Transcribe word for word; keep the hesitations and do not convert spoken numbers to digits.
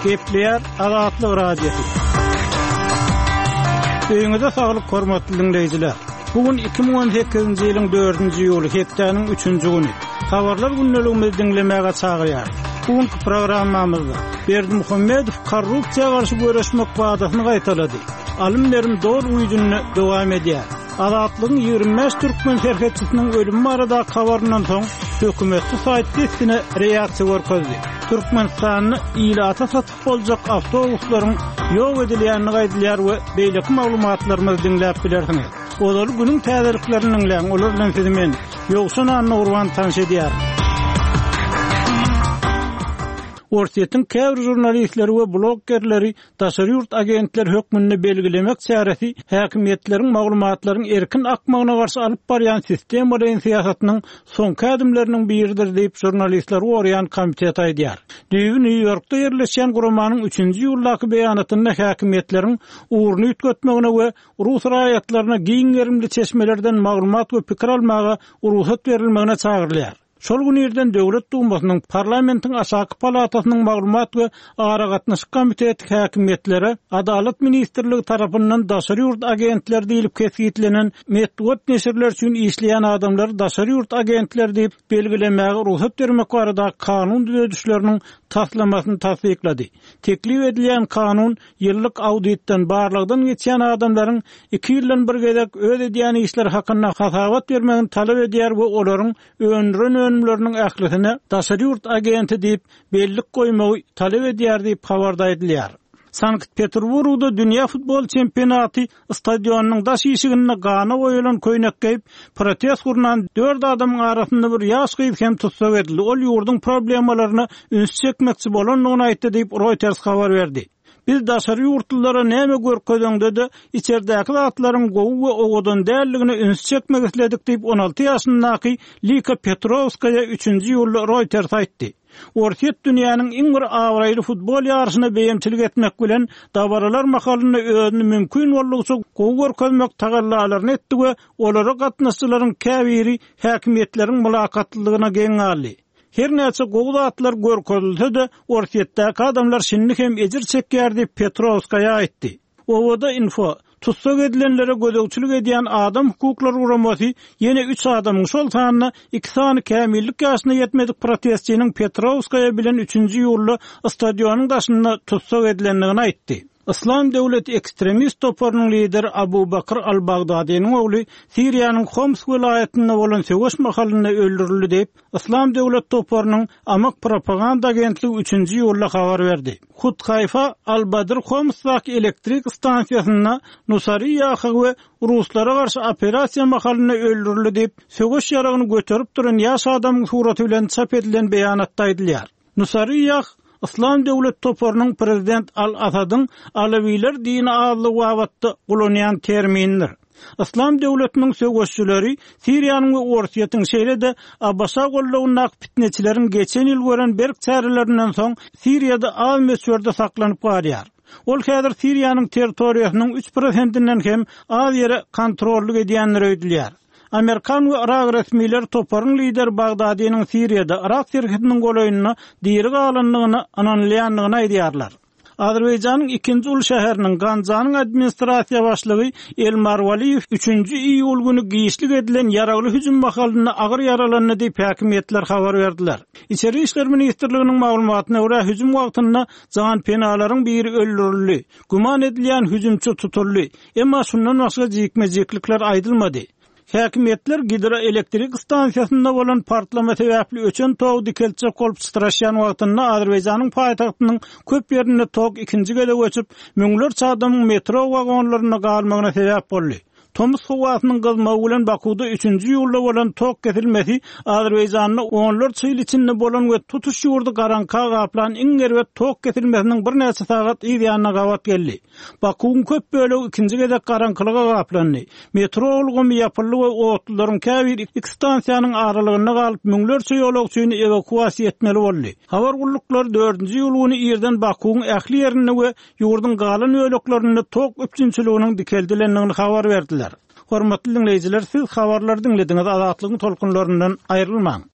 Gepleyer Azatlyk radiosu. Öňüňizde saglyk hormatly dinleýijiler. Bugün iki bin on sekizinji ýylyň dördünji ýuly hepdeniň üçünji güni. Habarlar günneligimizi dinlemäge çagyrýar. Bugünkü programmamyzda Berdimuhammedow korrupsiýaga garşy görüşmek wadasyny gaýtalady. Alimlerim dor uýduny dowam edýär. Azatlygyň ýygrimi beş türkmen şerhetçisiniň ölümi barada habarynyň soň hökümetli saýtdysyna reaksiýa görkezdi. Türkmenistanyny ýylata satyp boljak awtobuslaryň ýok edilýänini gaýdylýar we beýleki maglumatlarymyzy dinläp bilersiňiz. Olar günüň täzeliklerini dinläň, olar bilen sizi men ýoksun anny urwan tanış edýär. Ortiýetiň käbir jurnalistleri we bloggerleri daşary ýurt agentler hökmüni belgilemek çäresi häkimetleriň maglumatlaryň erkin akmagyna garşy alyp barýan sistem bolan siýasatynyň soňky adymlarynyň biridir diýip jurnalistler Oryan komitet aýdýar. New Yorkda ýerleşen gurumanyň üçünji ýyldaky beýanatynda häkimetleriň uğruny ütgetmegine we Rus raýatlaryna giňerimli çeşmelerden maglumat we pikir almaga urusat berilmegine çagyrylýar. Şol günlerden Döwlet Dumasynyň parlamentiň aşaky palatasynyň maglumat we agara gatnaşyk komiteti häkimetlere Adalet ministrligi tarapyndan daşary ýurt agentleri diýilip kesgitlenen medeniýet neşirler üçin işleýän adamlar daşary ýurt agentleri diýip belgilemäge ruhsat bermek barada kanun düzedişleriniň taslamasyny tasdiklady. Teklif edilýän kanun ýyllyk auditden barlygdan geçýän adamlaryň iki ýyldan bir gezek öz edýän işler hakyna hasabat bermegini talap edýär we olaryň önüren önümleriniň ählisine daşary ýurt agenti diýip bellik goýmagy talap edýär diýip habarda edilýär. Sankt-Peterburgda dünýä futbol çempionaty stadionunyň daş ýeşigine gana goýulan köýnek geyip protest gurnan dört adamyň arasynda bir ýaş gyz hem tutsak edildi. Ol ýurdun problemalaryna üns çekmekçi bolanlygyny aýtdy diýip Reuters habar berdi. Biz daşary ýurtlylara näme görkezdiňde de içerdäki zatlaryň gowy we owadan dälligine üns çekmek isledik diýip on alty ýaşyndaky Lika Petrovskaya üçünji ýyly Reuters aýtdy. Ortiýet dünýäniň iň bir awraýly futbol ýarşyna beýimçilik etmek bilen dabaralar makalyny özüni mümkin bolýança gowy görkezmek tagallalaryny etdi we olara gatnaşçylaryň käbiri häkimetleriň mülakatlygyna geň aldy. Her näçe gowy zatlar görkezilse de ortiýetdäki adamlar şinlik hem ejir çekýär diýip Petrovskaya aýtdy. Owada info tutsak edilenlere gözegçilik edýän adam hukuklary guramasy ýene üç adamyň şol sanyna iki sany kämillik ýaşyna ýetmedik protestçiniň Petrovskaya bilen üçünji ýyly stadionyň daşyna tutsak edilenligini aýtdy. İslam Döwleti ekstremist toparynyň lideri Abu Bakr al-Bagdadiýanyň ogly Siriýanyň Homs vilayetinde bolan söwüş mahalyny öldürildi diýip İslam Döwlet toparynyň amak propaganda agentligi üçünji ýyly habar berdi. Hutkayfa al-Badr Homsdaky elektrik stansiýasyna Nusari ýahy we ruslara garşy operasiýa mahalyny öldürildi diýip söwüş ýaragyny göterip duran ýaş adamyň suraty bilen çap edilen beýanatda aýdylýar. Nusari ýahy İslam Döwlet toparynyň prezident Al-Asadyň Alawiler dini adly wagtda gulanýan termindir. İslam döwletiniň söwüşçüleri Siriýanyň we Ortiýetiň şeýlede Abbasa gollawyna fitneçileriň geçen ýyl gören berk çärelerinden soň Siriýada az mesurde saklanyp barýar. Ol häzir Siriýanyň territoriýasynyň üç prosentinden hem az ýere kontrolly edýänleri öýdülýär. Amerikan we Irak resmiýetleri toparyň lider Bagdadiýanyň Siriýada Irak serhetiniň golaýyna diýeri galanlygyny anonlaýanlygyny aýdýarlar. Azerbaýjanyň ikinji ul şäheriniň Ganjanyň administrasiýa başlygy Elmar Waliýew üçünji iýul güni giýişlik edilen ýaragly hüjüm mahalyny agyr yaralandy diýip häkimetler habar berdiler. İçeri işler ministrliginiň maglumatyna görä hüjüm wagtynda jan penalaryň biri öldürildi. Guman edilýän hüjümçi tutuldy. Emma şundan başga jikmejiklikler aýdylmady. Häkimetler gidroelektrik stansiýasynda bolan partlama sebäpli öçen tog dikelçe kolup straşýan wagtynda Azerbaýjanyň paýtagtynyň köp ýerine tog ikinji gede göçüp müňlerçe adamyň metro wagonlaryna galmagyna sebäp boldy. Tomus howasynyň gazmagy bilen Bakuda üçünji ýylda bolan tok kesilmesi Azerbaýjanyň onlarça ýyl içinde bolan we tutuş ýurdy garanka gaplan iňger we tok kesilmesiniň bir näçe sagat ýa-da gawat geldi. Bakuň köp bölegi ikinji gezek garankylyga gaplandy. Metro ulgumy ýapyldy we otlaryň käbir iki stansiýanyň aralygyna galyp müňlerçe ýolagçyny evakuasiýa etmeli boldy. Habar gulluklar dördünji ýyl güni ýerden Bakuň ähli ýerini we ýurdun galan öýleklaryny tok öpçünçiliginiň dikeldilenligini habar berdiler. Hormatly dinleyijiler, siz habarlar dinlediňiz, azatlygyň tolkunlaryndan aýrylmaň.